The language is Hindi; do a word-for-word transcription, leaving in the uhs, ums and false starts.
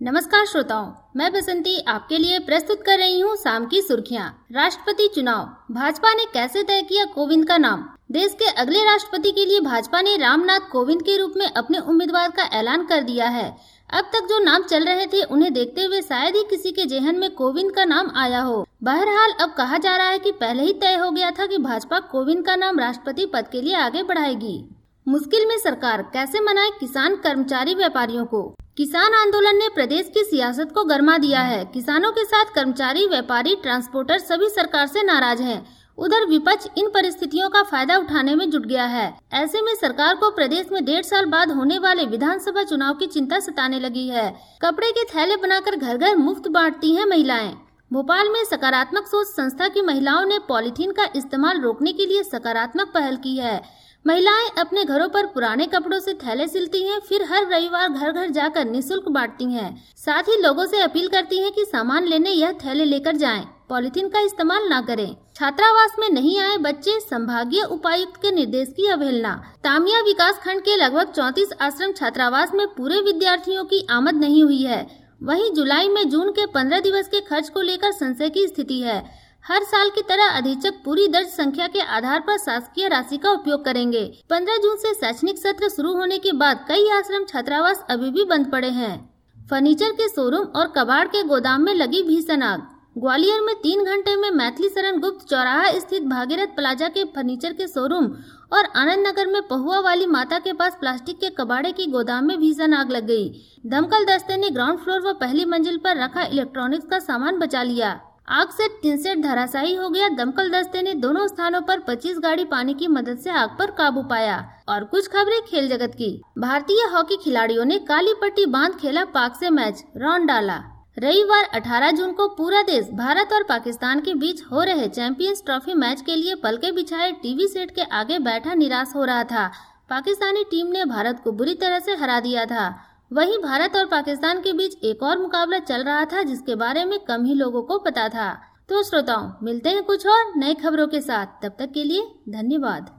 नमस्कार श्रोताओं, मैं बसंती आपके लिए प्रस्तुत कर रही हूँ शाम की सुर्खियाँ। राष्ट्रपति चुनाव, भाजपा ने कैसे तय किया कोविंद का नाम। देश के अगले राष्ट्रपति के लिए भाजपा ने रामनाथ कोविंद के रूप में अपने उम्मीदवार का ऐलान कर दिया है। अब तक जो नाम चल रहे थे उन्हें देखते हुए शायद ही किसी के जेहन में कोविंद का नाम आया हो। बहरहाल अब कहा जा रहा है कि पहले ही तय हो गया था कि भाजपा कोविंद का नाम राष्ट्रपति पद के लिए आगे बढ़ाएगी। मुश्किल में सरकार, कैसे मनाए किसान कर्मचारी व्यापारियों को। किसान आंदोलन ने प्रदेश की सियासत को गरमा दिया है। किसानों के साथ कर्मचारी, व्यापारी, ट्रांसपोर्टर सभी सरकार से नाराज हैं। उधर विपक्ष इन परिस्थितियों का फायदा उठाने में जुट गया है। ऐसे में सरकार को प्रदेश में डेढ़ साल बाद होने वाले विधानसभा चुनाव की चिंता सताने लगी है। कपड़े के थैले बनाकर घर घर मुफ्त बांटती हैं महिलाएं। भोपाल में सकारात्मक सोच संस्था की महिलाओं ने पॉलीथीन का इस्तेमाल रोकने के लिए सकारात्मक पहल की है। महिलाएं अपने घरों पर पुराने कपड़ों से थैले सिलती हैं, फिर हर रविवार घर घर जाकर निःशुल्क बांटती हैं। साथ ही लोगों से अपील करती हैं कि सामान लेने यह थैले लेकर जाएं, पॉलीथीन का इस्तेमाल न करें। छात्रावास में नहीं आए बच्चे, संभागीय उपायुक्त के निर्देश की अवहेलना। तामिया विकास खंड के लगभग चौंतीस आश्रम छात्रावास में पूरे विद्यार्थियों की आमद नहीं हुई है। वहीं जुलाई में जून के पंद्रह दिवस के खर्च को लेकर संशय की स्थिति है। हर साल की तरह अधीक्षक पूरी दर्ज संख्या के आधार पर शासकीय राशि का उपयोग करेंगे। पंद्रह जून से शैक्षणिक सत्र शुरू होने के बाद कई आश्रम छात्रावास अभी भी बंद पड़े हैं। फर्नीचर के शोरूम और कबाड़ के गोदाम में लगी भीषण आग। ग्वालियर में तीन घंटे में मैथिली शरण गुप्त चौराहा स्थित भागीरथ प्लाजा के फर्नीचर के शोरूम और आनंद नगर में पहुआ वाली माता के पास प्लास्टिक के कबाड़े की गोदाम में भीषण आग लग गई। दमकल दस्ते ने ग्राउंड फ्लोर व पहली मंजिल पर रखा इलेक्ट्रॉनिक्स का सामान बचा लिया। आग से टिन शेड धराशायी हो गया। दमकल दस्ते ने दोनों स्थानों पर पच्चीस गाड़ी पानी की मदद से आग पर काबू पाया। और कुछ खबरें खेल जगत की। भारतीय हॉकी खिलाड़ियों ने काली पट्टी बांध खेला पाक से मैच, रौंद डाला। रविवार अठारह जून को पूरा देश भारत और पाकिस्तान के बीच हो रहे चैंपियंस ट्रॉफी मैच के लिए पलके बिछाए टीवी सेट के आगे बैठा निराश हो रहा था। पाकिस्तानी टीम ने भारत को बुरी तरह से हरा दिया था। वहीं भारत और पाकिस्तान के बीच एक और मुकाबला चल रहा था जिसके बारे में कम ही लोगों को पता था। तो श्रोताओं, मिलते हैं कुछ और नई खबरों के साथ। तब तक के लिए धन्यवाद।